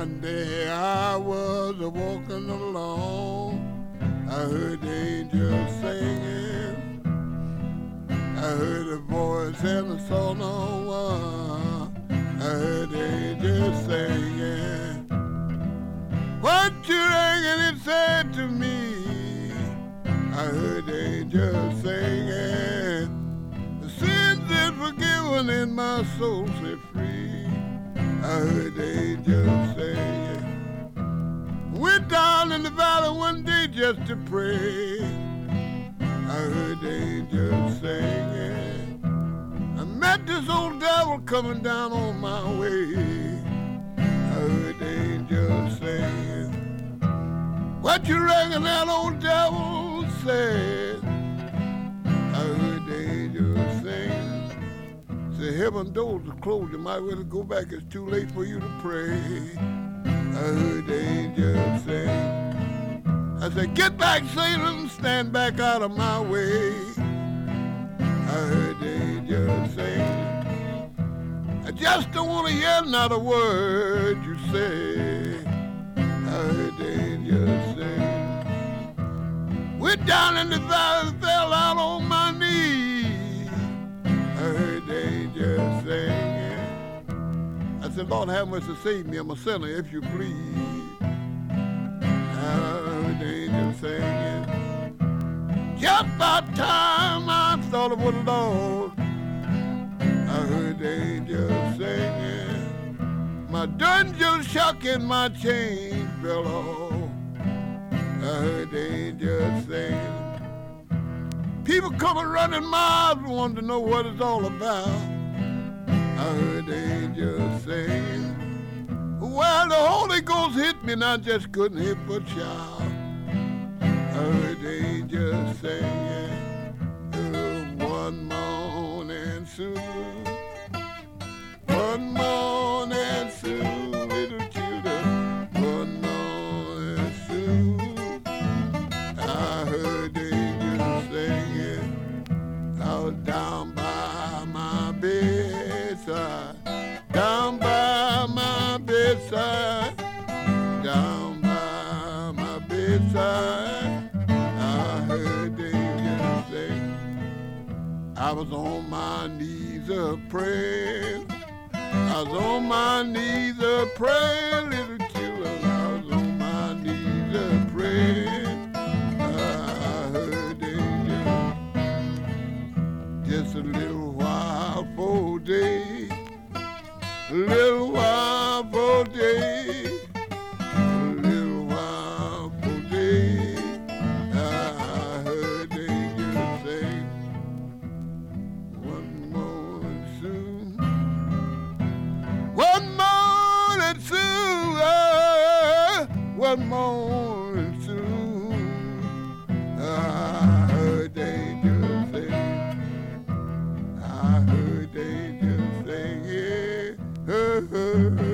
One day I was walking along, I heard the angels singing, I heard a voice and I saw no one, I heard the angels singing. What you reckon it said to me? I heard the angels singing, the sins is forgiven and my soul set free. I heard the angels singing. Went down in the valley one day just to pray. I heard the angels singing. I met this old devil coming down on my way. I heard the angels singing. What you reckon that old devil said? I heard the angels singing. Say, heaven doors are closed, you might well go back, it's too late for you to pray. I heard the angels sing. I said, get back, Satan, stand back out of my way. I heard the angels sing. I just don't want to hear another word you say. I heard the angels sing. Went down in the valley, fell out on my knees. I heard the angels singing. I said, Lord, have mercy, save me. I'm a sinner, if you please. I heard the angels singing. Just about time I thought of the Lord. I heard the angels singing. My dungeon shook and my chains fell off. I heard the angels singing. People coming running miles wanting to know what it's all about. I heard the angels singing. Well, the Holy Ghost hit me and I just couldn't hit but shout. I heard the angels singing. One morning soon, one morning soon, little children, one morning soon. I heard the angels singing. I was down by my bedside, down by my bedside, down by my bedside. I heard the angels sing. I was on my knees a-praying. I was on my knees a-praying, little children. I was on my knees a-praying. I heard the angels. Just a little while for day, a little while for day, a little while for day. I heard the angels sing. One morning soon, one morning soon, one morning soon. I heard the angels sing. I heard the angels sing. Yeah.